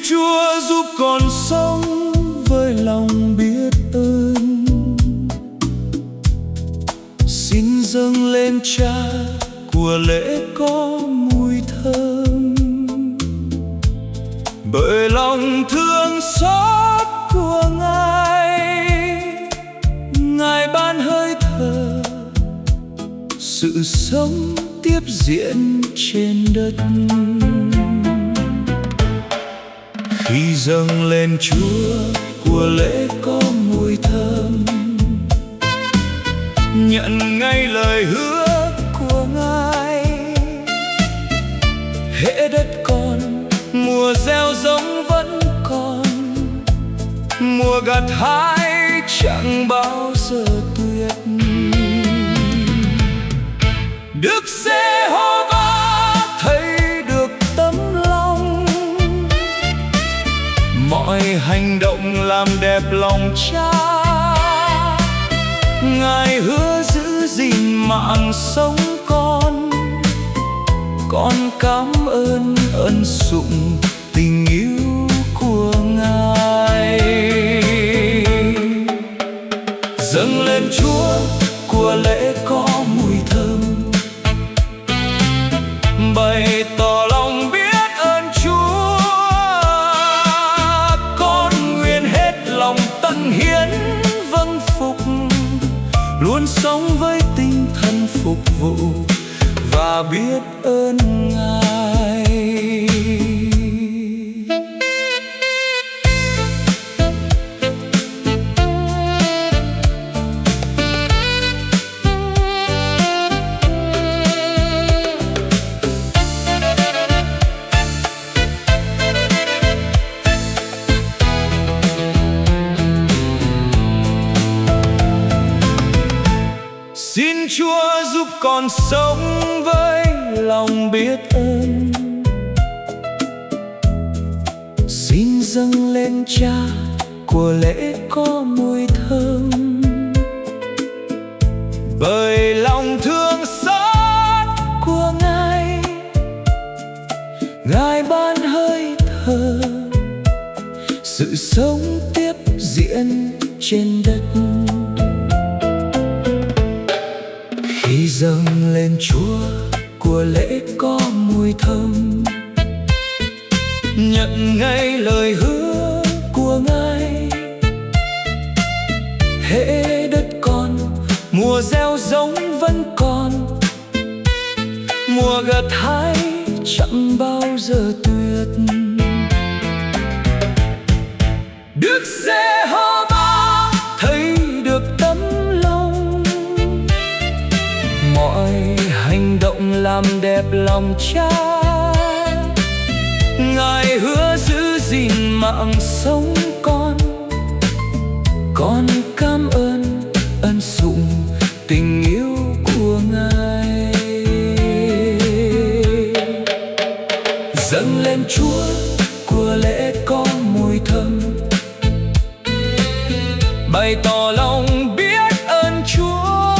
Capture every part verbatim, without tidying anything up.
Chúa giúp con sống với lòng biết ơn. Xin dâng lên Cha của lễ có mùi thơm, bởi lòng thương xót của Ngài. Ngài ban hơi thở sự sống tiếp diễn trên đất. Khi dâng lên Chúa của lễ có mùi thơm, nhận ngay lời hứa của Ngài. Hễ đất còn, mùa gieo giống vẫn còn, mùa gặt hái chẳng bao giờ tuyệt. Đức Giê-hô-va thấy được tấm lòng, mọi hành động làm đẹp lòng Cha. Ngài hứa giữ gìn mạng sống con, con cảm ơn ân sủng tình yêu của Ngài. Dâng lên Chúa của lễ có mùi thơm, bày tỏ lòng biết ơn Chúa. Con nguyện hết lòng tận hiến vâng phục, luôn sống với tinh thần phục vụ và biết ơn Ngài. Xin Chúa giúp con sống với lòng biết ơn. Xin dâng lên Cha của lễ có mùi thơm, bởi lòng thương xót của Ngài. Ngài ban hơi thở sự sống tiếp diễn trên đất. Khi dâng lên Chúa của lễ có mùi thơm, nhận ngay lời hứa của Ngài. Hễ đất còn, mùa gieo giống vẫn còn, mùa gặt hái chẳng bao giờ tuyệt. Đức Giê-hô-va thấy được tấm lòng, mọi hành động làm đẹp lòng Cha. Ngài hứa giữ gìn mạng sống con, con cảm ơn ân sủng tình yêu của Ngài. Dâng lên Chúa của lễ có mùi thơm, bày tỏ lòng biết ơn Chúa.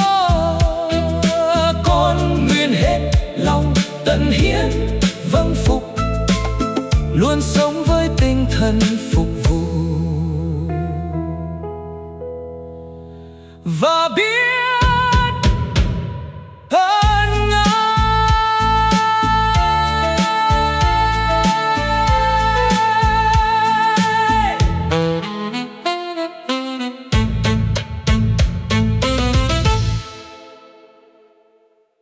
Con nguyện hết lòng tận hiến vâng phục, luôn sống với tinh thần phục vụ và biết